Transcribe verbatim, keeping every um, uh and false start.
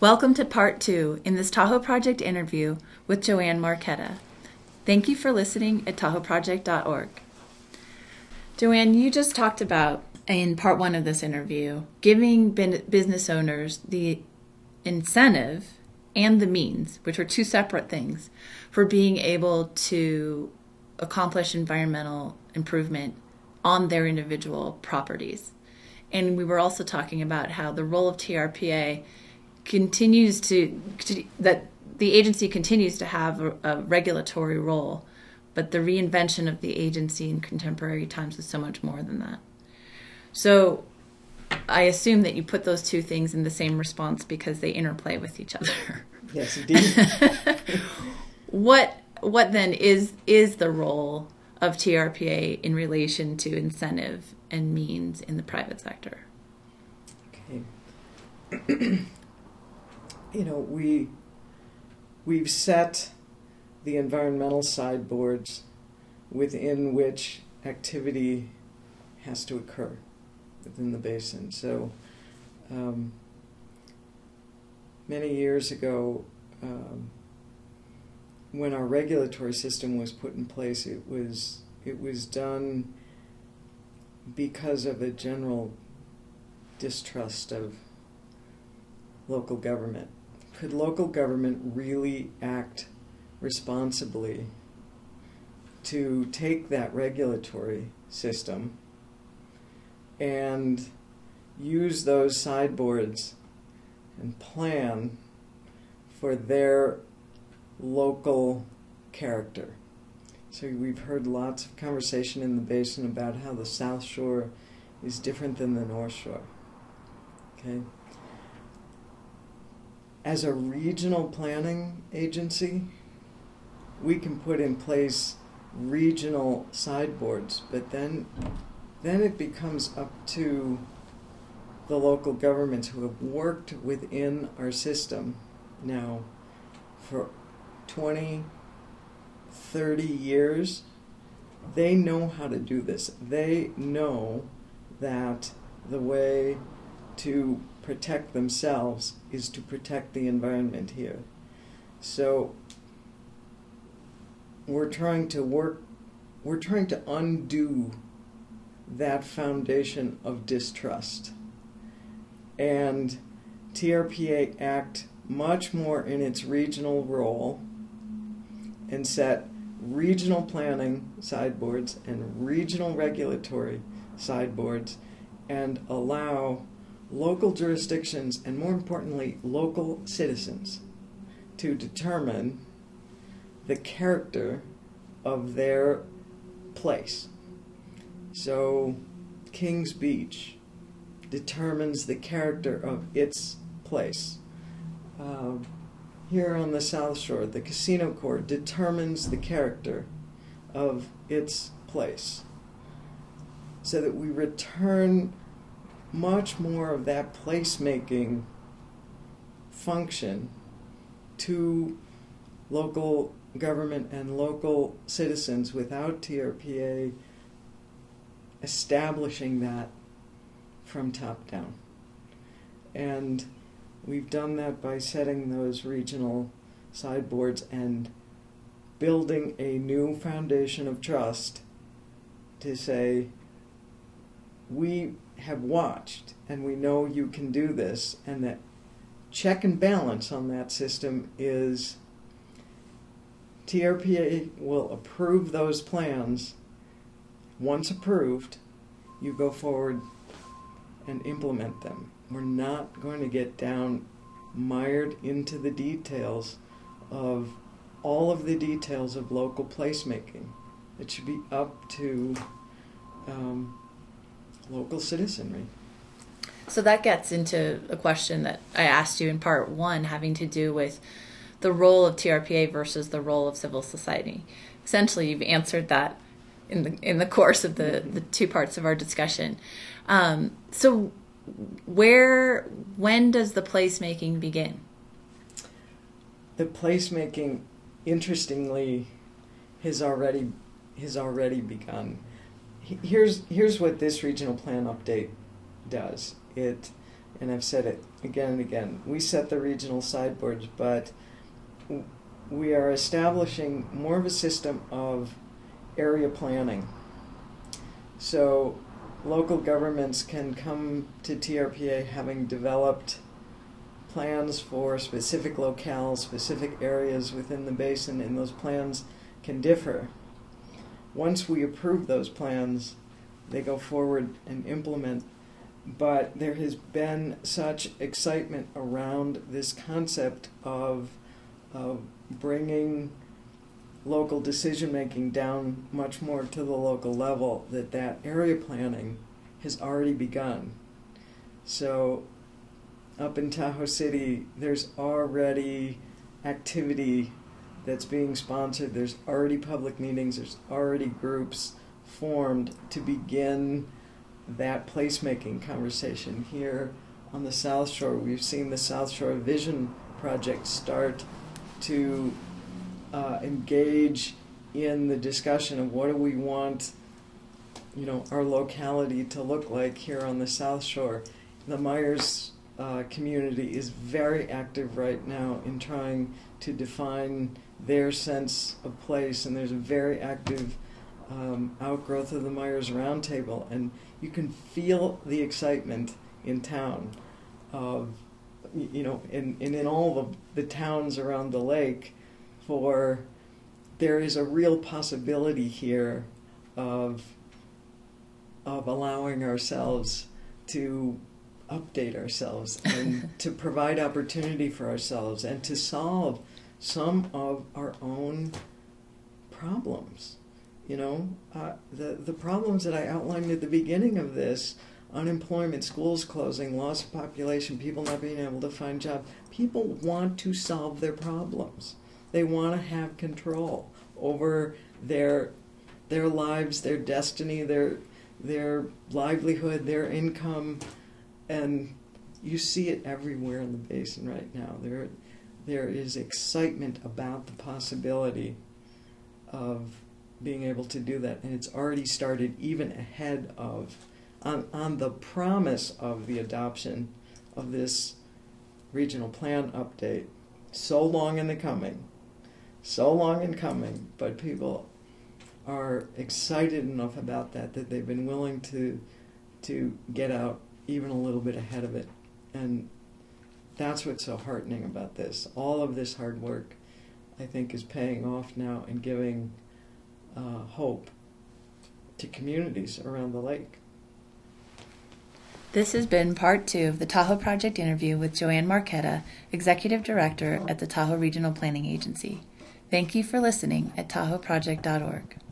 Welcome to part two in this Tahoe Project interview with Joanne Marchetta. Thank you for listening at tahoe project dot org. Joanne, you just talked about, in part one of this interview, giving business owners the incentive and the means, which are two separate things, for being able to accomplish environmental improvement on their individual properties. And we were also talking about how the role of T R P A continues to, to that the agency continues to have a, a regulatory role, but the reinvention of the agency in contemporary times is so much more than that. So I assume that you put those two things in the same response because they interplay with each other. Yes, indeed. What what then is is the role of T R P A in relation to incentive and means in the private sector? Okay. You know, we we've set the environmental sideboards within which activity has to occur within the basin. So um, many years ago, um, when our regulatory system was put in place, it was it was done because of a general distrust of local government. Could local government really act responsibly to take that regulatory system and use those sideboards and plan for their local character? So we've heard lots of conversation in the basin about how the South Shore is different than the North Shore. Okay. As a regional planning agency, we can put in place regional sideboards, but then then it becomes up to the local governments who have worked within our system now for twenty, thirty years. They know how to do this. They know that the way to protect themselves is to protect the environment here. So we're trying to work, we're trying to undo that foundation of distrust. And T R P A act much more in its regional role and set regional planning sideboards and regional regulatory sideboards and allow local jurisdictions and, more importantly, local citizens to determine the character of their place. So Kings Beach determines the character of its place. Uh, here on the South Shore, the Casino Corps determines the character of its place, so that we return much more of that placemaking function to local government and local citizens without T R P A establishing that from top down. And we've done that by setting those regional sideboards and building a new foundation of trust to say, we have watched and we know you can do this, and that check and balance on that system is T R P A will approve those plans. Once approved, you go forward and implement them. We're not going to get down mired into the details of all of the details of local placemaking. It should be up to um, local citizenry. So that gets into a question that I asked you in part one, having to do with the role of T R P A versus the role of civil society. Essentially, you've answered that in the in the course of the, the two parts of our discussion. Um, so where, when does the placemaking begin? The placemaking, interestingly, has already has already begun. Here's here's what this regional plan update does. It and I've said it again and again, we set the regional sideboards, but we are establishing more of a system of area planning. So local governments can come to T R P A having developed plans for specific locales, specific areas within the basin, and those plans can differ. Once we approve those plans, they go forward and implement. But there has been such excitement around this concept of, of bringing local decision-making down much more to the local level that that area planning has already begun. So up in Tahoe City, there's already activity that's being sponsored. There's already public meetings. There's already groups formed to begin that placemaking conversation. Here on the South Shore, we've seen the South Shore Vision Project start to uh, engage in the discussion of what do we want, you know, our locality to look like here on the South Shore. The Myers uh, community is very active right now in trying to define their sense of place, and there's a very active um, outgrowth of the Myers Roundtable, and you can feel the excitement in town of, you know, in, in, in all the, the towns around the lake, for there is a real possibility here of of allowing ourselves to update ourselves and to provide opportunity for ourselves and to solve some of our own problems. You know, uh, the, the problems that I outlined at the beginning of this, unemployment, schools closing, loss of population, people not being able to find jobs, people want to solve their problems. They want to have control over their their lives, their destiny, their their livelihood, their income, and you see it everywhere in the basin right now. There, there is excitement about the possibility of being able to do that, and it's already started even ahead of, on, on the promise of the adoption of this regional plan update. So long in the coming, so long in coming, but people are excited enough about that that they've been willing to to get out even a little bit ahead of it. And that's what's so heartening about this. All of this hard work, I think, is paying off now and giving uh, hope to communities around the lake. This has been part two of the Tahoe Project interview with Joanne Marchetta, Executive Director at the Tahoe Regional Planning Agency. Thank you for listening at Tahoe Project dot org.